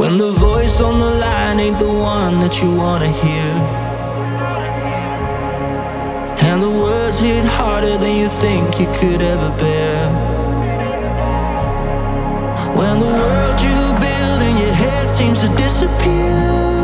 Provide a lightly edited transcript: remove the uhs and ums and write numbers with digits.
When the voice on the line ain't the one that you wanna hear, and the words hit harder than you think you could ever bear. When the world you build in your head seems to disappear,